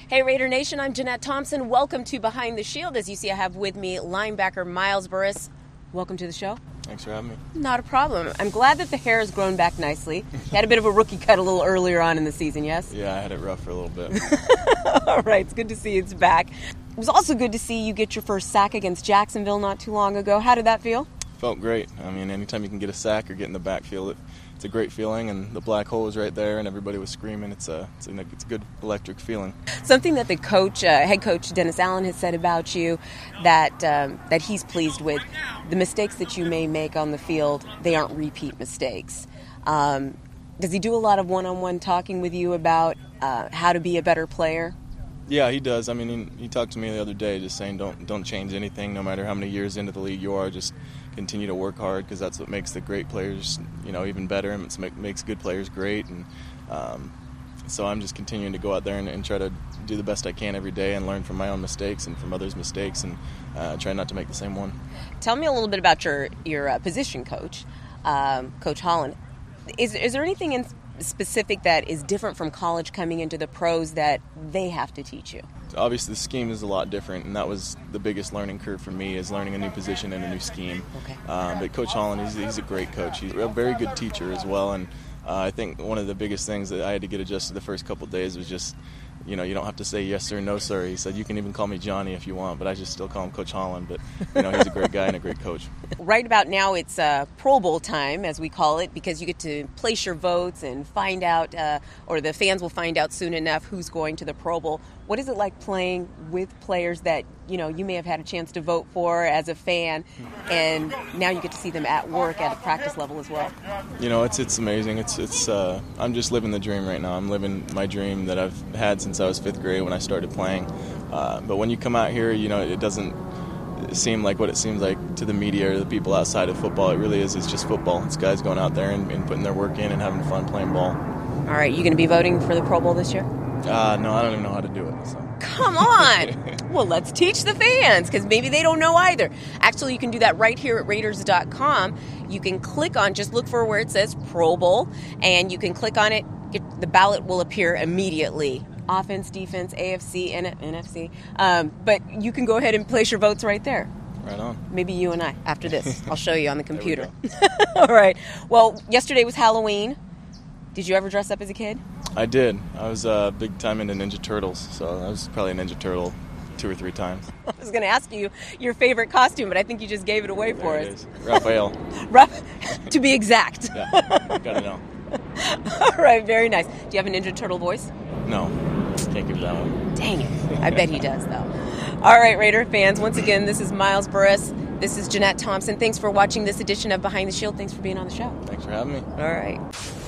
Hey Raider Nation, I'm Jeanette Thompson. Welcome to Behind the Shield. As you see, I have with me linebacker Miles Burris. Welcome to the show. Thanks for having me. Not a problem. I'm glad that the hair has grown back nicely. You had a bit of a rookie cut a little earlier on in the season, yes? Yeah, I had it rough for a little bit. All right, it's good to see it's back. It was also good to see you get your first sack against Jacksonville not too long ago. How did that feel? Felt great. I mean, anytime you can get a sack or get in the backfield, it's a great feeling, and the black hole was right there, and everybody was screaming. It's a good electric feeling. Something that the coach, head coach Dennis Allen, has said about you that he's pleased with. The mistakes that you may make on the field, they aren't repeat mistakes. Does he do a lot of one-on-one talking with you about how to be a better player? Yeah, he does. I mean, he talked to me the other day just saying don't change anything, no matter how many years into the league you are. Just continue to work hard, because that's what makes the great players, even better, and it makes good players great. And so I'm just continuing to go out there and try to do the best I can every day and learn from my own mistakes and from others' mistakes, and try not to make the same one. Tell me a little bit about your position coach, Coach Holland. Is there anything in specific that is different from college coming into the pros that they have to teach you? Obviously the scheme is a lot different, and that was the biggest learning curve for me, is learning a new position and a new scheme. Okay. But Coach Holland, he's a great coach. He's a very good teacher as well, and I think one of the biggest things that I had to get adjusted the first couple of days was just, you don't have to say yes sir, no sir. He said you can even call me Johnny if you want, but I just still call him Coach Holland. But he's a great guy and a great coach. Right about now it's Pro Bowl time, as we call it, because you get to place your votes and find out, or the fans will find out soon enough who's going to the Pro Bowl. What is it like playing with players that you may have had a chance to vote for as a fan, and now you get to see them at work at a practice level as well? It's amazing. It's I'm just living the dream right now. I'm living my dream that I've had since I was 5th grade when I started playing. But when you come out here, it doesn't seem like what it seems like to the media or the people outside of football. It really is. It's just football. It's guys going out there and putting their work in and having fun playing ball. All right, you going to be voting for the Pro Bowl this year? No, I don't even know how to do it. So. Come on! Well, let's teach the fans, because maybe they don't know either. Actually, you can do that right here at Raiders.com. You can click on, just look for where it says Pro Bowl, and you can click on it. The ballot will appear immediately. Offense, defense, AFC, NFC. But you can go ahead and place your votes right there. Right on. Maybe you and I, after this. I'll show you on the computer. All right. Well, yesterday was Halloween. Did you ever dress up as a kid? I did. I was big time into Ninja Turtles, so I was probably a Ninja Turtle 2 or 3 times. I was going to ask you your favorite costume, but I think you just gave it away for us. It is. Raphael. To be exact. Yeah, gotta know. All right, very nice. Do you have a Ninja Turtle voice? No, can't give that one. Dang it. I bet he does, though. All right, Raider fans, once again, this is Miles Burris. This is Jeanette Thompson. Thanks for watching this edition of Behind the Shield. Thanks for being on the show. Thanks for having me. All right.